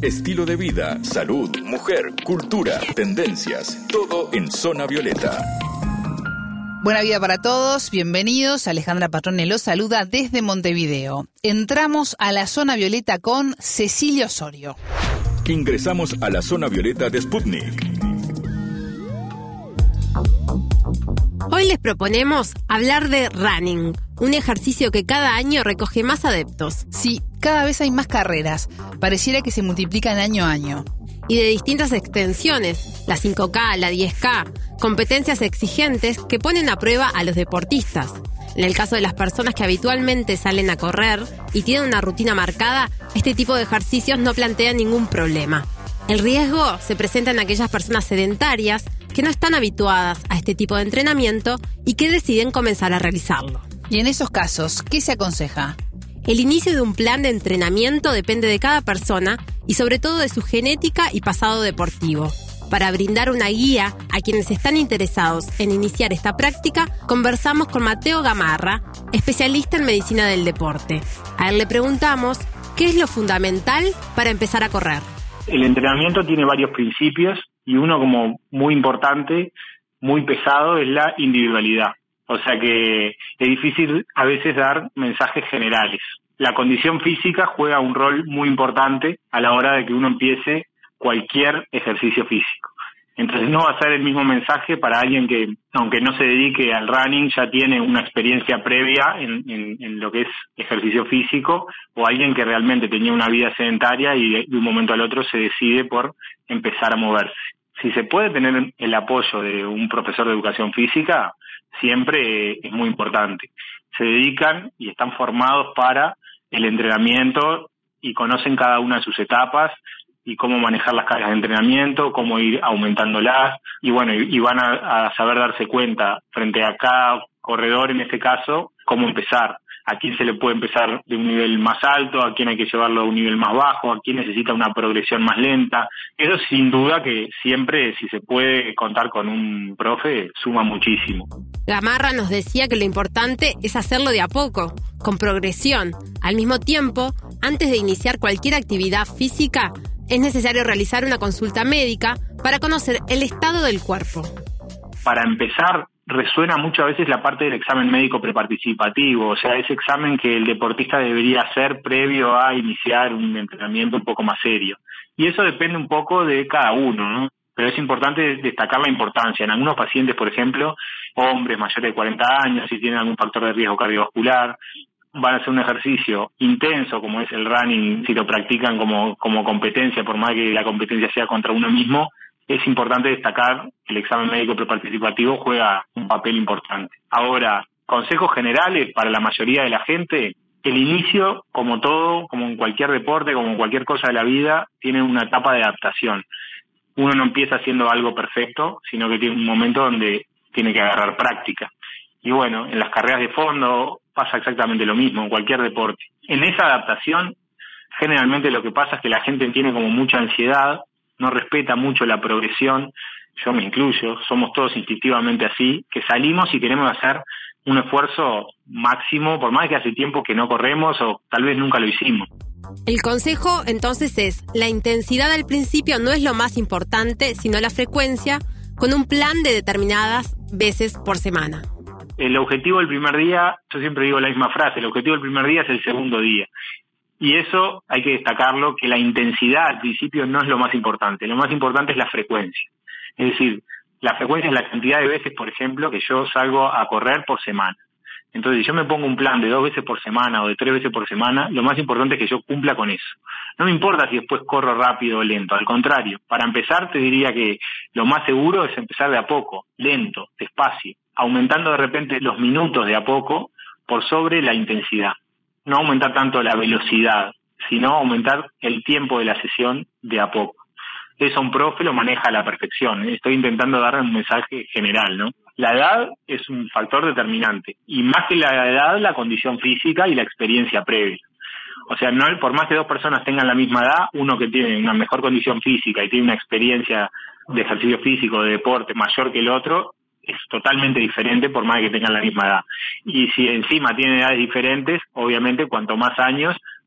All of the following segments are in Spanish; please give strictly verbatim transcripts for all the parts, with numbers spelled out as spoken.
Estilo de vida, salud, mujer, cultura, tendencias, todo en Zona Violeta. Buena vida para todos, bienvenidos. Alejandra Patrone los saluda desde Montevideo. Entramos a la Zona Violeta con Cecilia Osorio. Ingresamos a la Zona Violeta de Sputnik. Hoy les proponemos hablar de running, un ejercicio que cada año recoge más adeptos. Sí, cada vez hay más carreras, pareciera que se multiplican año a año. Y de distintas extensiones, la cinco K, la diez K, competencias exigentes que ponen a prueba a los deportistas. En el caso de las personas que habitualmente salen a correr y tienen una rutina marcada, este tipo de ejercicios no plantean ningún problema. El riesgo se presenta en aquellas personas sedentarias que no están habituadas a este tipo de entrenamiento y que deciden comenzar a realizarlo. Y en esos casos, ¿qué se aconseja? El inicio de un plan de entrenamiento depende de cada persona y sobre todo de su genética y pasado deportivo. Para brindar una guía a quienes están interesados en iniciar esta práctica, conversamos con Mateo Gamarra, especialista en medicina del deporte. A él le preguntamos qué es lo fundamental para empezar a correr. El entrenamiento tiene varios principios y uno como muy importante, muy pesado, es la individualidad. O sea que es difícil a veces dar mensajes generales. La condición física juega un rol muy importante a la hora de que uno empiece cualquier ejercicio físico. Entonces no va a ser el mismo mensaje para alguien que, aunque no se dedique al running, ya tiene una experiencia previa en, en, en lo que es ejercicio físico, o alguien que realmente tenía una vida sedentaria y de, de un momento al otro se decide por empezar a moverse. Si se puede tener el apoyo de un profesor de educación física, siempre es muy importante. Se dedican y están formados para el entrenamiento y conocen cada una de sus etapas y cómo manejar las cargas de entrenamiento, cómo ir aumentándolas, y bueno, y, y van a, a saber darse cuenta frente a cada corredor, en este caso, cómo empezar. A quién se le puede empezar de un nivel más alto, a quién hay que llevarlo a un nivel más bajo, a quién necesita una progresión más lenta. Eso sin duda que siempre, si se puede contar con un profe, suma muchísimo. Gamarra nos decía que lo importante es hacerlo de a poco, con progresión. Al mismo tiempo, antes de iniciar cualquier actividad física, es necesario realizar una consulta médica para conocer el estado del cuerpo. Para empezar, resuena muchas veces la parte del examen médico preparticipativo, o sea, ese examen que el deportista debería hacer previo a iniciar un entrenamiento un poco más serio. Y eso depende un poco de cada uno, ¿no? Pero es importante destacar la importancia. En algunos pacientes, por ejemplo, hombres mayores de cuarenta años, si tienen algún factor de riesgo cardiovascular, van a hacer un ejercicio intenso como es el running, si lo practican como, como competencia, por más que la competencia sea contra uno mismo, es importante destacar que el examen médico preparticipativo juega un papel importante. Ahora, consejos generales para la mayoría de la gente: el inicio, como todo, como en cualquier deporte, como en cualquier cosa de la vida, tiene una etapa de adaptación. Uno no empieza haciendo algo perfecto, sino que tiene un momento donde tiene que agarrar práctica. Y bueno, en las carreras de fondo pasa exactamente lo mismo, en cualquier deporte. En esa adaptación, generalmente lo que pasa es que la gente tiene como mucha ansiedad, no respeta mucho la progresión, yo me incluyo, somos todos instintivamente así, que salimos y queremos hacer un esfuerzo máximo, por más que hace tiempo que no corremos o tal vez nunca lo hicimos. El consejo entonces es, la intensidad al principio no es lo más importante, sino la frecuencia, con un plan de determinadas veces por semana. El objetivo del primer día, yo siempre digo la misma frase, el objetivo del primer día es el segundo día. Y eso hay que destacarlo, que la intensidad al principio no es lo más importante, lo más importante es la frecuencia. Es decir, la frecuencia es la cantidad de veces, por ejemplo, que yo salgo a correr por semana. Entonces, si yo me pongo un plan de dos veces por semana o de tres veces por semana, lo más importante es que yo cumpla con eso. No me importa si después corro rápido o lento, al contrario. Para empezar, te diría que lo más seguro es empezar de a poco, lento, despacio, aumentando de repente los minutos de a poco por sobre la intensidad. No aumentar tanto la velocidad, sino aumentar el tiempo de la sesión de a poco. Eso un profe lo maneja a la perfección. Estoy intentando dar un mensaje general, ¿no? La edad es un factor determinante, y más que la edad, la condición física y la experiencia previa. O sea, no, por más que dos personas tengan la misma edad, uno que tiene una mejor condición física y tiene una experiencia de ejercicio físico, de deporte mayor que el otro, es totalmente diferente por más que tengan la misma edad. Y si encima tienen edades diferentes, obviamente cuanto más años,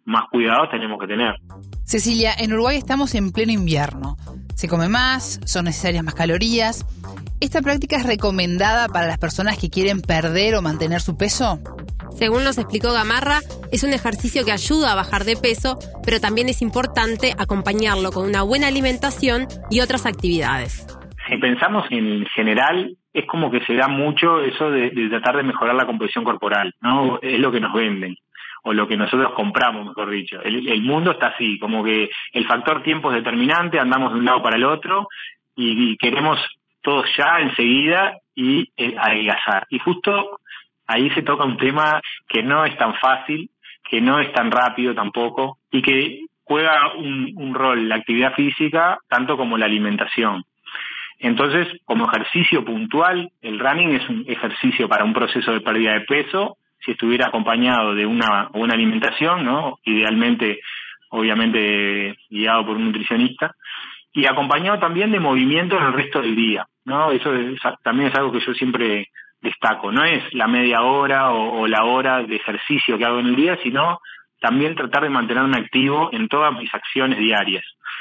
más cuidados tenemos que tener. Cecilia, en Uruguay estamos en pleno invierno. Se come más, son necesarias más calorías. ¿Esta práctica es recomendada para las personas que quieren perder o mantener su peso? Según nos explicó Gamarra, es un ejercicio que ayuda a bajar de peso, pero también es importante acompañarlo con una buena alimentación y otras actividades. Si pensamos en general, es como que se da mucho eso de, de tratar de mejorar la composición corporal, ¿no? Es lo que nos venden, o lo que nosotros compramos, mejor dicho. El, el mundo está así, como que el factor tiempo es determinante, andamos de un lado para el otro y, y queremos todo ya, enseguida, y eh, adelgazar. Y justo ahí se toca un tema que no es tan fácil, que no es tan rápido tampoco, y que juega un, un rol la actividad física tanto como la alimentación. Entonces, como ejercicio puntual, el running es un ejercicio para un proceso de pérdida de peso, si estuviera acompañado de una buena alimentación, ¿no? Idealmente, obviamente, guiado por un nutricionista, y acompañado también de movimiento en el resto del día, ¿no? Eso es, también es algo que yo siempre destaco. No es la media hora o, o la hora de ejercicio que hago en el día, sino también tratar de mantenerme activo en todas mis acciones diarias.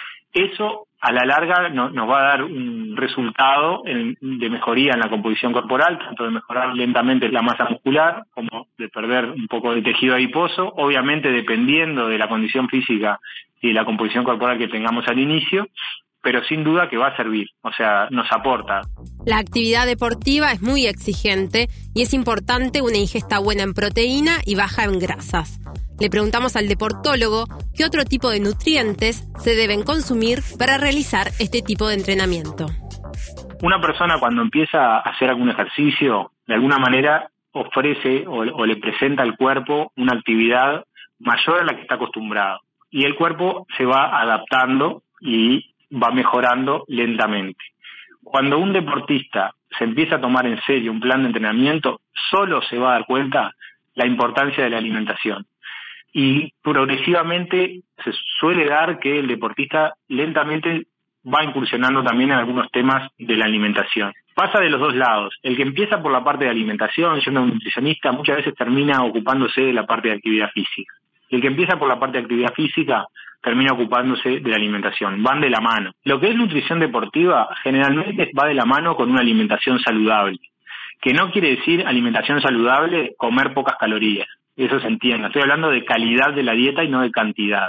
Eso, a la larga, no, nos va a dar un resultado en, de mejoría en la composición corporal, tanto de mejorar lentamente la masa muscular, como de perder un poco de tejido adiposo, obviamente dependiendo de la condición física y de la composición corporal que tengamos al inicio, pero sin duda que va a servir, o sea, nos aporta. La actividad deportiva es muy exigente y es importante una ingesta buena en proteína y baja en grasas. Le preguntamos al deportólogo qué otro tipo de nutrientes se deben consumir para realizar este tipo de entrenamiento. Una persona cuando empieza a hacer algún ejercicio, de alguna manera ofrece o, o le presenta al cuerpo una actividad mayor a la que está acostumbrado. Y el cuerpo se va adaptando y va mejorando lentamente. Cuando un deportista se empieza a tomar en serio un plan de entrenamiento, solo se va a dar cuenta la importancia de la alimentación. Y progresivamente se suele dar que el deportista lentamente va incursionando también en algunos temas de la alimentación. Pasa de los dos lados. El que empieza por la parte de alimentación, siendo un nutricionista, muchas veces termina ocupándose de la parte de actividad física. El que empieza por la parte de actividad física termina ocupándose de la alimentación. Van de la mano. Lo que es nutrición deportiva generalmente va de la mano con una alimentación saludable, que no quiere decir alimentación saludable comer pocas calorías. Eso se entiende. Estoy hablando de calidad de la dieta y no de cantidad.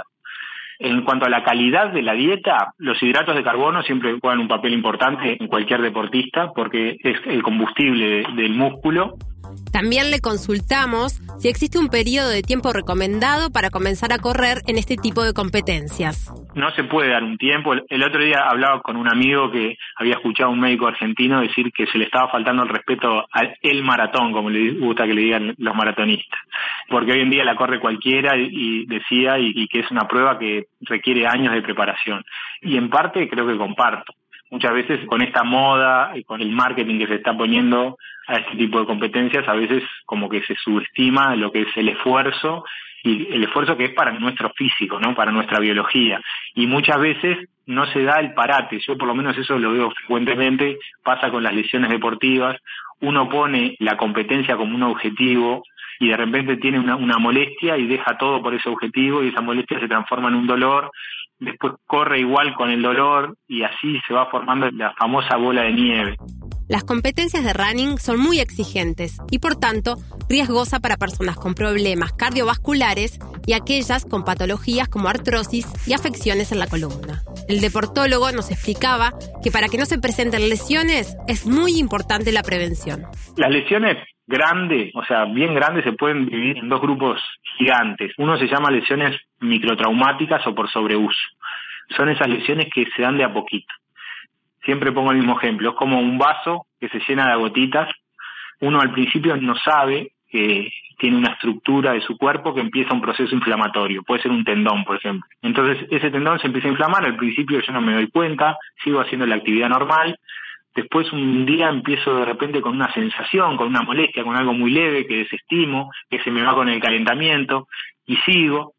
En cuanto a la calidad de la dieta, los hidratos de carbono siempre juegan un papel importante en cualquier deportista porque es el combustible del músculo. También le consultamos si existe un periodo de tiempo recomendado para comenzar a correr en este tipo de competencias. No se puede dar un tiempo. El otro día hablaba con un amigo que había escuchado a un médico argentino decir que se le estaba faltando el respeto al el maratón, como le gusta que le digan los maratonistas. Porque hoy en día la corre cualquiera y, y decía y, y que es una prueba que requiere años de preparación. Y en parte creo que comparto. Muchas veces con esta moda y con el marketing que se está poniendo a este tipo de competencias, a veces como que se subestima lo que es el esfuerzo y el esfuerzo que es para nuestro físico, ¿no? Para nuestra biología. Y muchas veces no se da el parate. Yo por lo menos eso lo veo frecuentemente, pasa con las lesiones deportivas. Uno pone la competencia como un objetivo y de repente tiene una, una molestia y deja todo por ese objetivo y esa molestia se transforma en un dolor. Después corre igual con el dolor y así se va formando la famosa bola de nieve. Las competencias de running son muy exigentes y, por tanto, riesgosa para personas con problemas cardiovasculares y aquellas con patologías como artrosis y afecciones en la columna. El deportólogo nos explicaba que para que no se presenten lesiones es muy importante la prevención. Las lesiones grandes, o sea, bien grandes, se pueden dividir en dos grupos gigantes. Uno se llama lesiones microtraumáticas o por sobreuso. Son esas lesiones que se dan de a poquito. Siempre pongo el mismo ejemplo. Es como un vaso que se llena de gotitas. Uno al principio no sabe que tiene una estructura de su cuerpo que empieza un proceso inflamatorio. Puede ser un tendón, por ejemplo. Entonces, ese tendón se empieza a inflamar. Al principio yo no me doy cuenta, sigo haciendo la actividad normal. Después un día empiezo de repente con una sensación, con una molestia, con algo muy leve que desestimo, que se me va con el calentamiento y sigo.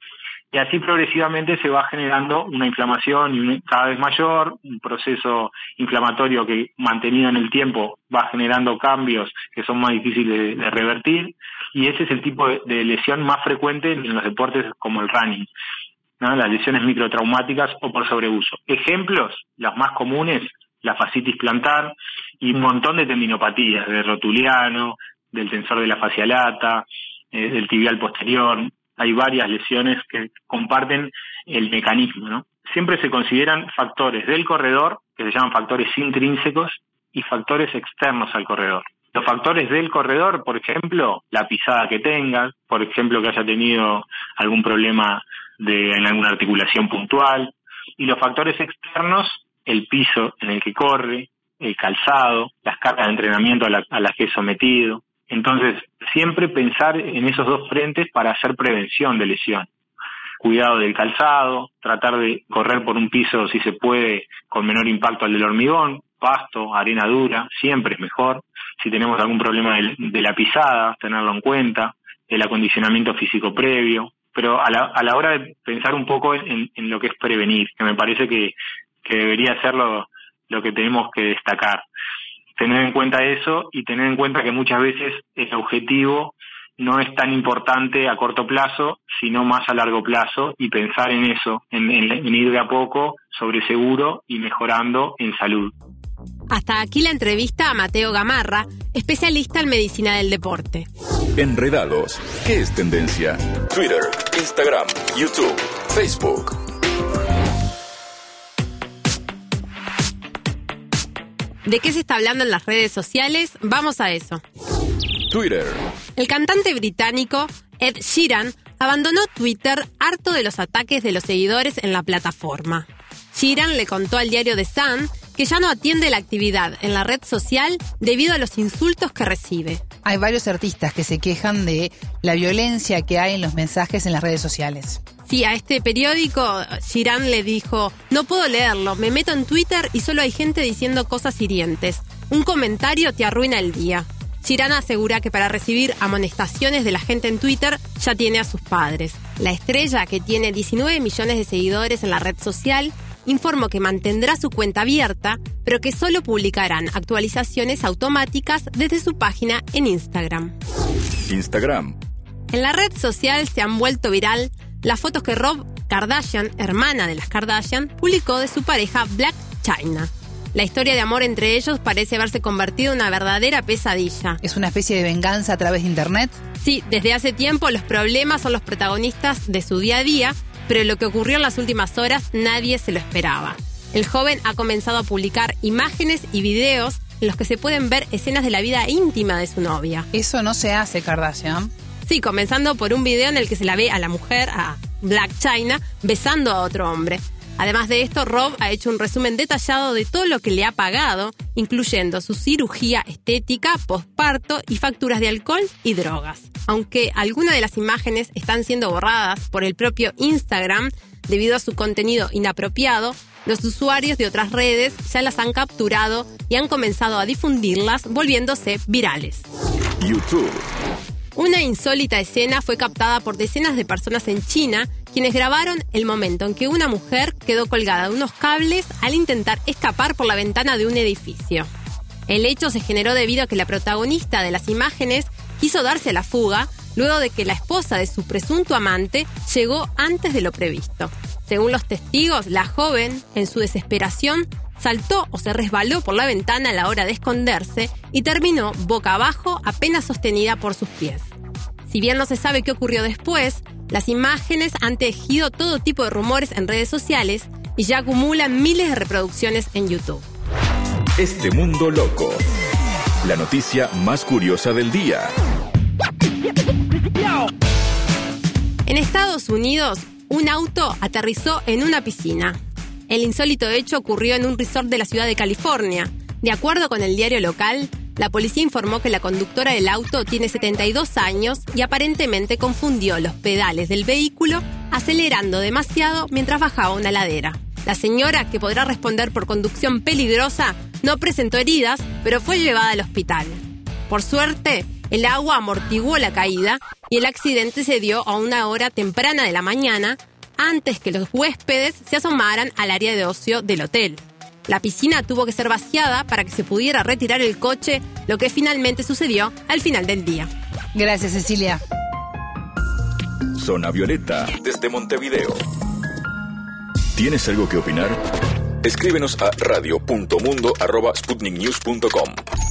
Y así progresivamente se va generando una inflamación cada vez mayor, un proceso inflamatorio que mantenido en el tiempo va generando cambios que son más difíciles de, de revertir, y ese es el tipo de, de lesión más frecuente en los deportes como el running, ¿no? Las lesiones microtraumáticas o por sobreuso. Ejemplos, las más comunes, la fascitis plantar y un montón de tendinopatías, del rotuliano, del tensor de la fascia lata, eh, del tibial posterior. Hay varias lesiones que comparten el mecanismo, ¿no? Siempre se consideran factores del corredor, que se llaman factores intrínsecos, y factores externos al corredor. Los factores del corredor, por ejemplo, la pisada que tenga, por ejemplo, que haya tenido algún problema de, en alguna articulación puntual, y los factores externos, el piso en el que corre, el calzado, las cargas de entrenamiento a, la, a las que es sometido. Entonces, siempre pensar en esos dos frentes para hacer prevención de lesión. Cuidado del calzado, tratar de correr por un piso, si se puede, con menor impacto al del hormigón, pasto, arena dura, siempre es mejor. Si tenemos algún problema de, de la pisada, tenerlo en cuenta, el acondicionamiento físico previo, pero a la, a la hora de pensar un poco en, en lo que es prevenir, que me parece que, que debería ser lo, lo que tenemos que destacar. Tener en cuenta eso y tener en cuenta que muchas veces el objetivo no es tan importante a corto plazo, sino más a largo plazo, y pensar en eso, en, en, en ir de a poco sobre seguro y mejorando en salud. Hasta aquí la entrevista a Mateo Gamarra, especialista en medicina del deporte. Enredados. ¿Qué es tendencia? Twitter, Instagram, YouTube, Facebook. ¿De qué se está hablando en las redes sociales? Vamos a eso. Twitter. El cantante británico Ed Sheeran abandonó Twitter harto de los ataques de los seguidores en la plataforma. Sheeran le contó al diario The Sun que ya no atiende la actividad en la red social debido a los insultos que recibe. Hay varios artistas que se quejan de la violencia que hay en los mensajes en las redes sociales. Sí, a este periódico Sheeran le dijo: no puedo leerlo, me meto en Twitter y solo hay gente diciendo cosas hirientes. Un comentario te arruina el día. Sheeran asegura que para recibir amonestaciones de la gente en Twitter ya tiene a sus padres. La estrella, que tiene diecinueve millones de seguidores en la red social, informó que mantendrá su cuenta abierta, pero que solo publicarán actualizaciones automáticas desde su página en Instagram. Instagram. En la red social se han vuelto viral las fotos que Rob Kardashian, hermana de las Kardashian, publicó de su pareja Blac Chyna. La historia de amor entre ellos parece haberse convertido en una verdadera pesadilla. ¿Es una especie de venganza a través de internet? Sí, desde hace tiempo los problemas son los protagonistas de su día a día, pero lo que ocurrió en las últimas horas nadie se lo esperaba. El joven ha comenzado a publicar imágenes y videos en los que se pueden ver escenas de la vida íntima de su novia. Eso no se hace, Kardashian. Sí, comenzando por un video en el que se la ve a la mujer, a Blac Chyna, besando a otro hombre. Además de esto, Rob ha hecho un resumen detallado de todo lo que le ha pagado, incluyendo su cirugía estética, posparto y facturas de alcohol y drogas. Aunque algunas de las imágenes están siendo borradas por el propio Instagram debido a su contenido inapropiado, los usuarios de otras redes ya las han capturado y han comenzado a difundirlas, volviéndose virales. YouTube. Una insólita escena fue captada por decenas de personas en China, quienes grabaron el momento en que una mujer quedó colgada de unos cables al intentar escapar por la ventana de un edificio. El hecho se generó debido a que la protagonista de las imágenes quiso darse a la fuga luego de que la esposa de su presunto amante llegó antes de lo previsto. Según los testigos, la joven, en su desesperación, saltó o se resbaló por la ventana a la hora de esconderse y terminó boca abajo, apenas sostenida por sus pies. Si bien no se sabe qué ocurrió después, las imágenes han tejido todo tipo de rumores en redes sociales y ya acumulan miles de reproducciones en YouTube. Este mundo loco. La noticia más curiosa del día. En Estados Unidos, un auto aterrizó en una piscina. El insólito hecho ocurrió en un resort de la ciudad de California. De acuerdo con el diario local, la policía informó que la conductora del auto tiene setenta y dos años y aparentemente confundió los pedales del vehículo acelerando demasiado mientras bajaba una ladera. La señora, que podrá responder por conducción peligrosa, no presentó heridas, pero fue llevada al hospital. Por suerte, el agua amortiguó la caída y el accidente se dio a una hora temprana de la mañana, antes que los huéspedes se asomaran al área de ocio del hotel. La piscina tuvo que ser vaciada para que se pudiera retirar el coche, lo que finalmente sucedió al final del día. Gracias, Cecilia. Zona Violeta, desde Montevideo. ¿Tienes algo que opinar? Escríbenos a radio punto mundo arroba sputnik news punto com.